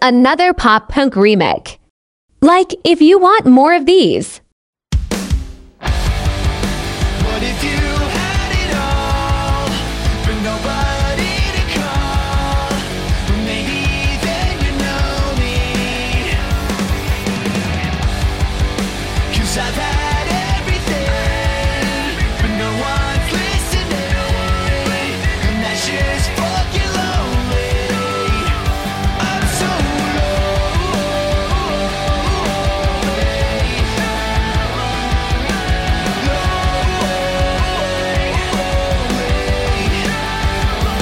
another pop punk remake. Like if you want more of these.